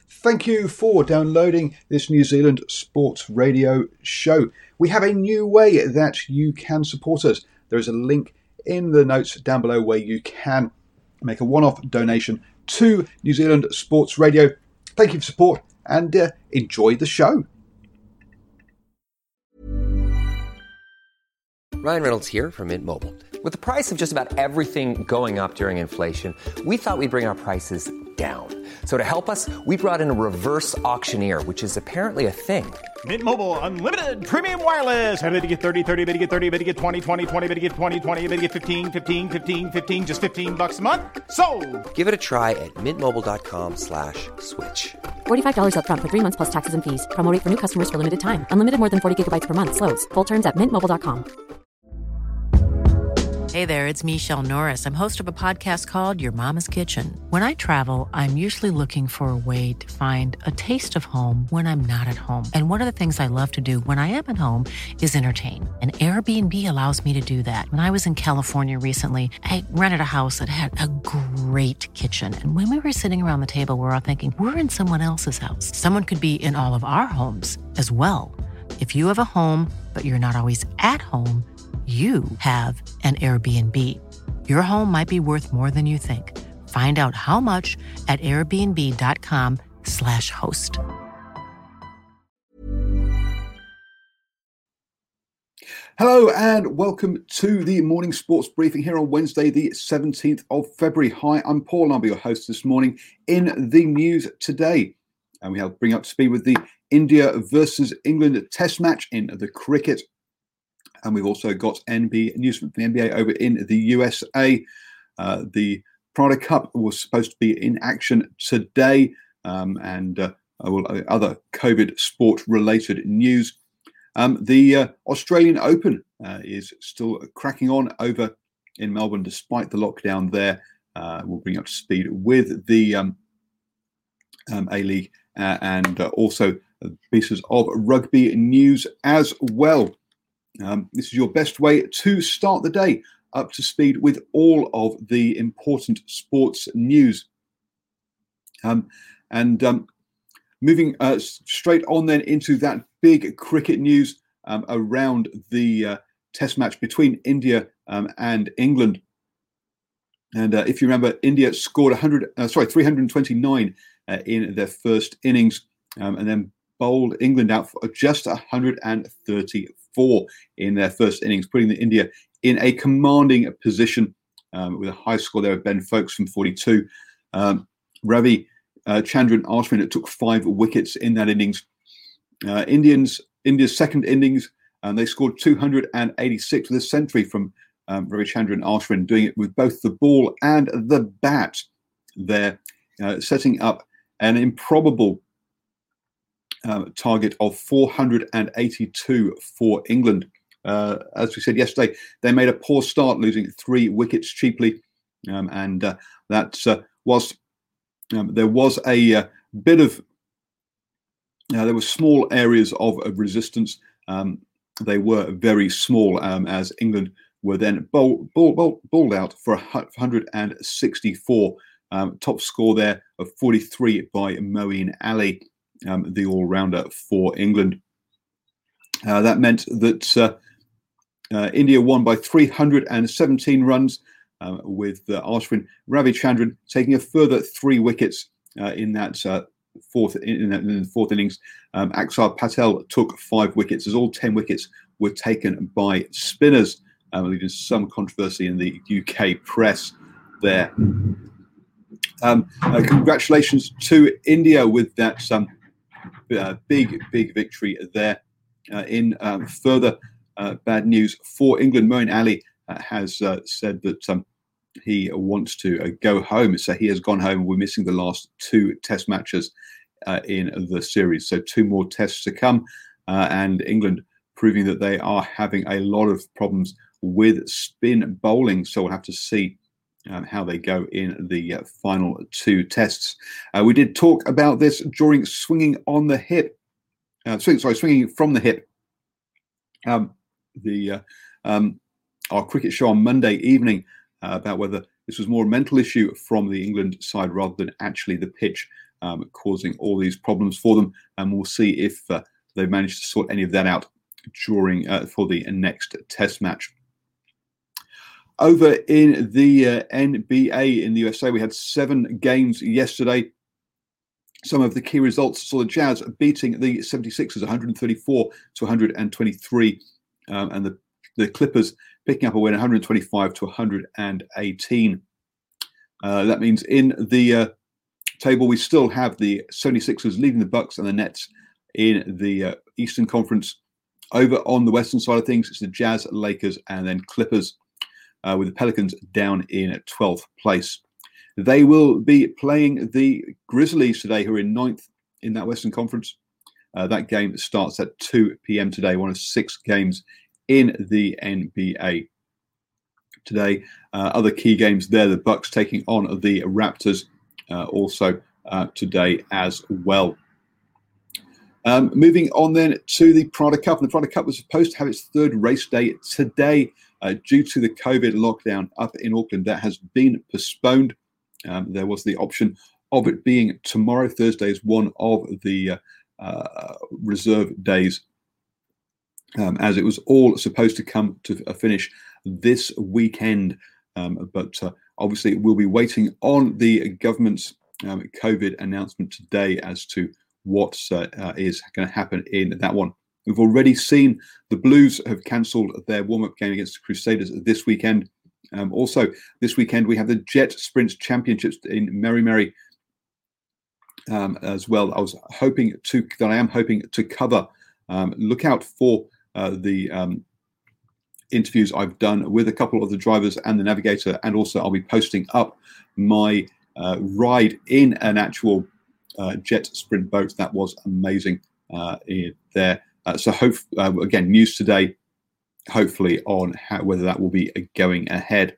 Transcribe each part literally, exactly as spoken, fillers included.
Thank you for downloading this New Zealand Sports Radio show. We have a new way that you can support us. There is a link in the notes down below where you can make a one-off donation to New Zealand Sports Radio. Thank you for support and uh, enjoy the show. Ryan Reynolds here from Mint Mobile. With the price of just about everything going up during inflation, we thought we'd bring our prices down. So to help us, we brought in a reverse auctioneer, which is apparently a thing. Mint Mobile Unlimited Premium Wireless. How to get thirty, thirty, how to get thirty, how to get twenty, twenty, twenty, how to get twenty, twenty, how to get fifteen, fifteen, fifteen, fifteen, just fifteen bucks a month? Sold! Give it a try at mintmobile.com slash switch. forty-five dollars up front for three months plus taxes and fees. Promo rate for new customers for limited time. Unlimited more than forty gigabytes per month. Slows full terms at mint mobile dot com. Hey there, it's Michelle Norris. I'm host of a podcast called Your Mama's Kitchen. When I travel, I'm usually looking for a way to find a taste of home when I'm not at home. And one of the things I love to do when I am at home is entertain. And Airbnb allows me to do that. When I was in California recently, I rented a house that had a great kitchen. And when we were sitting around the table, we were all thinking, we're in someone else's house. Someone could be in all of our homes as well. If you have a home, but you're not always at home, you have an Airbnb. Your home might be worth more than you think. Find out how much at airbnb.com slash host. Hello and welcome to the morning sports briefing here on Wednesday, the seventeenth of February. Hi, I'm Paul and I'll be your host this morning in the news today. And we have bring up to speed with the India versus England test match in the cricket. And we've also got N B A news from the N B A over in the U S A. Uh, the Prada Cup was supposed to be in action today, um, and uh, other COVID sport-related news. Um, the uh, Australian Open uh, is still cracking on over in Melbourne despite the lockdown there. Uh, we'll bring you up to speed with the um, um, A-League uh, and uh, also pieces of rugby news as well. Um, this is your best way to start the day, up to speed with all of the important sports news. Um, and um, moving uh, straight on then into that big cricket news um, around the uh, test match between India um, and England. And uh, if you remember, India scored one hundred, uh, sorry, three hundred twenty-nine uh, in their first innings, um, and then bowled England out for just one hundred thirty-four in their first innings, putting the India in a commanding position um, with a high score there of Ben Foakes from forty-two. Um, Ravi uh, Chandran Ashwin, it took five wickets in that innings. Uh, Indians, India's second innings, and they scored two hundred eighty-six with a century from um, Ravi Chandran Ashwin, doing it with both the ball and the bat there, uh, setting up an improbable Uh, target of four hundred eighty-two for England. Uh, as we said yesterday, they made a poor start, losing three wickets cheaply. Um, and uh, that uh, was, um, there was a uh, bit of, uh, there were small areas of, of resistance. Um, they were very small um, as England were then bowled, bowled, bowled, bowled out for one hundred sixty-four. Um, top score there of forty-three by Moeen Ali. Um, the all-rounder for England. Uh, that meant that uh, uh, India won by three hundred seventeen runs, uh, with uh, Ashwin Ravichandran taking a further three wickets uh, in that uh, fourth in, in the fourth innings. Um, Axar Patel took five wickets, as all ten wickets were taken by spinners, um, leading to some controversy in the U K press there. Um, uh, congratulations to India with that um, uh, big, big victory there. Uh, in um, further uh, bad news for England, Moeen Ali uh, has uh, said that um, he wants to uh, go home. So he has gone home. We're missing the last two test matches uh, in the series. So two more tests to come. Uh, and England proving that they are having a lot of problems with spin bowling. So we'll have to see Um, how they go in the uh, final two tests. Uh, we did talk about this during swinging on the hip. Uh, swing, sorry, swinging from the hip. Um, the uh, um, our cricket show on Monday evening uh, about whether this was more a mental issue from the England side rather than actually the pitch um, causing all these problems for them. And we'll see if uh, they manage to sort any of that out during uh, for the next test match. Over in the uh, N B A in the U S A, we had seven games yesterday. Some of the key results saw the Jazz beating the seventy-sixers one thirty-four to one twenty-three, um, and the, the Clippers picking up a win one twenty-five to one eighteen. Uh, that means in the uh, table, we still have the seventy-sixers leading the Bucks and the Nets in the uh, Eastern Conference. Over on the Western side of things, it's the Jazz, Lakers, and then Clippers, uh, with the Pelicans down in twelfth place. They will be playing the Grizzlies today, who are in ninth in that Western Conference. Uh, that game starts at two p.m. today, one of six games in the N B A today. Uh, other key games there, the Bucks taking on the Raptors uh, also uh, today as well. Um, moving on then to the Prada Cup. The Prada Cup was supposed to have its third race day today uh, due to the COVID lockdown up in Auckland. That has been postponed. Um, there was the option of it being tomorrow. Thursday is one of the uh, uh, reserve days, um, as it was all supposed to come to a finish this weekend. Um, but uh, obviously, we'll be waiting on the government's um, COVID announcement today as to what uh, uh, is going to happen in that one. We've already seen the Blues have cancelled their warm-up game against the Crusaders this weekend. Um, also, this weekend, we have the Jet Sprint Championships in Mary Mary um, as well. I was hoping to, that I am hoping to cover. Um, look out for uh, the um, interviews I've done with a couple of the drivers and the navigator, and also I'll be posting up my uh, ride in an actual uh, jet sprint boat. That was amazing uh, in there. Uh, so, hope uh, again, news today, hopefully on how, whether that will be going ahead.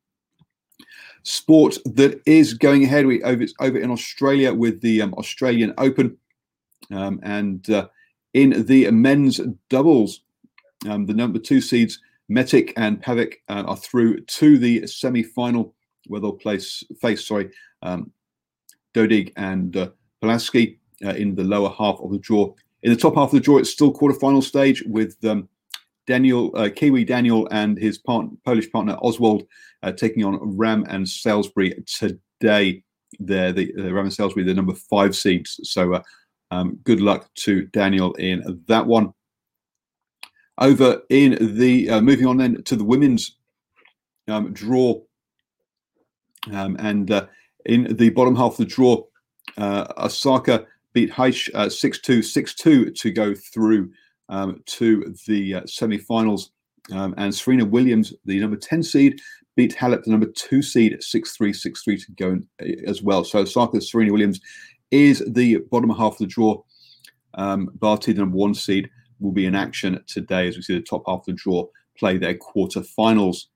Sport that is going ahead, we over, over in Australia with the um, Australian Open, um, and uh, in the men's doubles, um, the number two seeds Metic and Pavic uh, are through to the semi-final, where they'll place face sorry um, Dodig and uh, Pulaski uh, in the lower half of the draw. In the top half of the draw, it's still quarterfinal stage with um, Daniel, uh, Kiwi Daniel and his part, Polish partner Oswald uh, taking on Ram and Salisbury today. They're the uh, Ram and Salisbury, the number five seeds. So uh, um, good luck to Daniel in that one. Over in the, uh, moving on then to the women's um, draw. Um, and uh, in the bottom half of the draw, uh, Osaka beat Heish uh, six two, six two to go through Um, to the uh, semi-finals, um, and Serena Williams, the number ten seed, beat Halep, the number two seed, six three, six three to go in, uh, as well. So Osaka, Serena Williams is the bottom half of the draw. Um, Barty, the number one seed, will be in action today as we see the top half of the draw play their quarterfinals.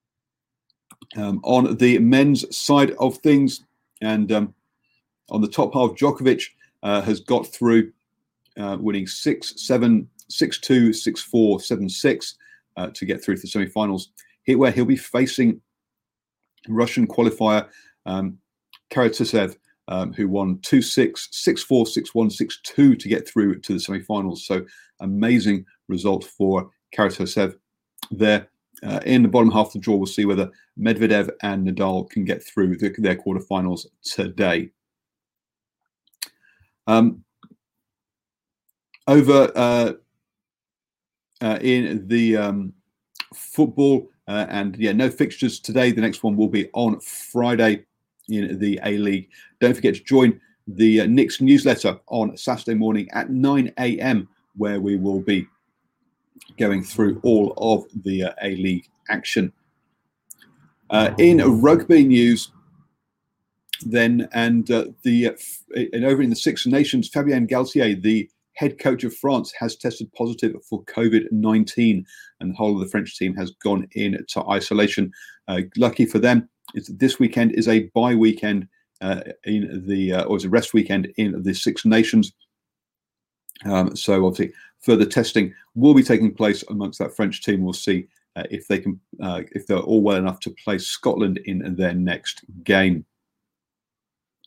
Um, on the men's side of things, and um, on the top half, Djokovic uh, has got through, uh, winning six seven, six two, six four, seven six uh, to get through to the semi-finals. Here, where he'll be facing Russian qualifier um, Karatasev, um, who won two six, six four, six one, six two to get through to the semi-finals. So amazing result for Karatasev there. Uh, in the bottom half of the draw, we'll see whether Medvedev and Nadal can get through the, their quarterfinals today. Um, over uh, uh, in the um, football, uh, and yeah, no fixtures today. The next one will be on Friday in the A-League. Don't forget to join the uh, Knicks newsletter on Saturday morning at nine a.m. where we will be going through all of the uh, A-League action. Uh, in rugby news, then, and uh, the uh, and over in the Six Nations, Fabien Galtier, the head coach of France, has tested positive for COVID nineteen, and the whole of the French team has gone into isolation. Uh, lucky for them, it's, this weekend is a bye weekend uh, in the, uh, or is a rest weekend in the Six Nations. Um, so obviously, further testing will be taking place amongst that French team. We'll see uh, if they can, uh, if they're all well enough to play Scotland in their next game.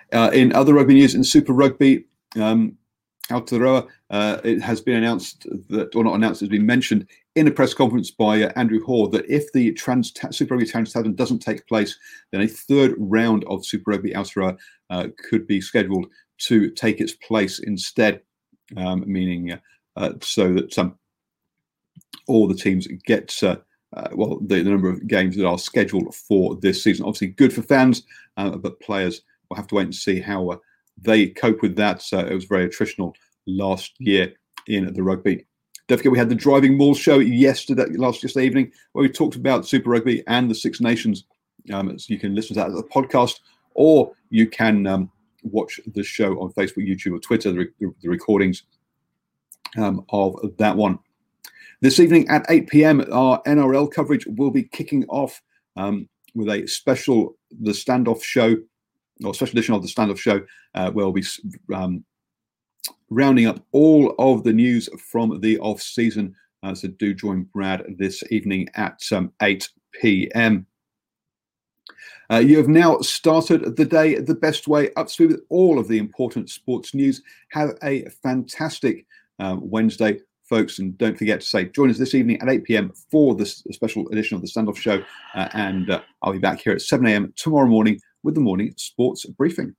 Uh, in other rugby news, in Super Rugby, um, Aotearoa, uh, it has been announced that, or not announced, has been mentioned in a press conference by uh, Andrew Hoare that if the Trans Super Rugby Trans Tasman doesn't take place, then a third round of Super Rugby Aotearoa uh, could be scheduled to take its place instead, um, meaning uh, uh, so that um, all the teams get uh, uh, well the, the number of games that are scheduled for this season. Obviously, good for fans, uh, but players will have to wait and see how uh, they cope with that. So it was very attritional last year in the rugby. Don't forget, we had the Driving Maul show yesterday, last yesterday evening, where we talked about Super Rugby and the Six Nations. Um, so you can listen to that as a podcast, or you can um, watch the show on Facebook, YouTube, or Twitter, the, re- the recordings um, of that one. This evening at eight p.m, our N R L coverage will be kicking off um, with a special, the Standoff show, or special edition of the Standoff show, uh, where we'll be um, rounding up all of the news from the off season. Uh, so do join Brad this evening at um, eight p.m. Uh, you have now started the day the best way, up to speed with all of the important sports news. Have a fantastic uh, Wednesday, folks, and don't forget to say join us this evening at eight p.m. for this special edition of the Standoff show, uh, and uh, I'll be back here at seven a.m. tomorrow morning with the morning sports briefing.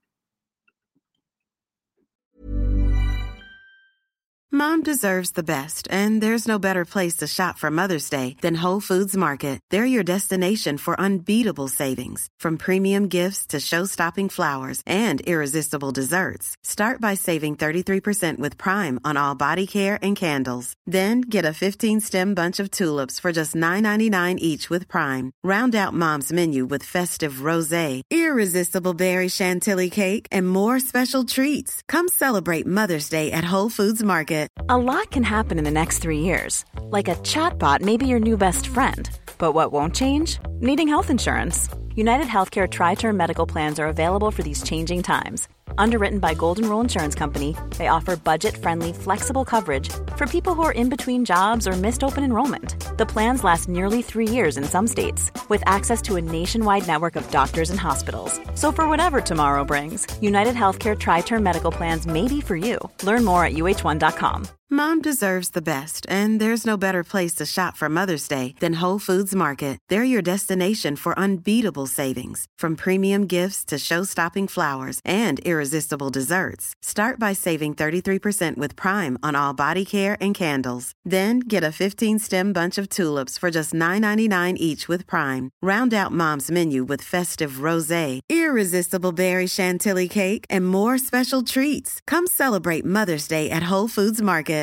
Mom deserves the best, and there's no better place to shop for Mother's Day than Whole Foods Market. They're your destination for unbeatable savings, from premium gifts to show-stopping flowers and irresistible desserts. Start by saving thirty-three percent with Prime on all body care and candles. Then get a fifteen-stem bunch of tulips for just nine ninety-nine each with Prime. Round out Mom's menu with festive rosé, irresistible berry chantilly cake, and more special treats. Come celebrate Mother's Day at Whole Foods Market. A lot can happen in the next three years. Like a chatbot may be your new best friend. But what won't change? Needing health insurance. United Healthcare Tri-Term Medical Plans are available for these changing times. Underwritten by Golden Rule Insurance Company, they offer budget-friendly, flexible coverage for people who are in between jobs or missed open enrollment. The plans last nearly three years in some states, with access to a nationwide network of doctors and hospitals. So for whatever tomorrow brings, United Healthcare Tri-Term Medical Plans may be for you. Learn more at U H one dot com. Mom deserves the best, and there's no better place to shop for Mother's Day than Whole Foods Market. They're your destination for unbeatable savings, from premium gifts to show-stopping flowers and irresistible desserts. Start by saving thirty-three percent with Prime on all body care and candles. Then get a fifteen-stem bunch of tulips for just nine ninety-nine each with Prime. Round out Mom's menu with festive rosé, irresistible berry chantilly cake, and more special treats. Come celebrate Mother's Day at Whole Foods Market.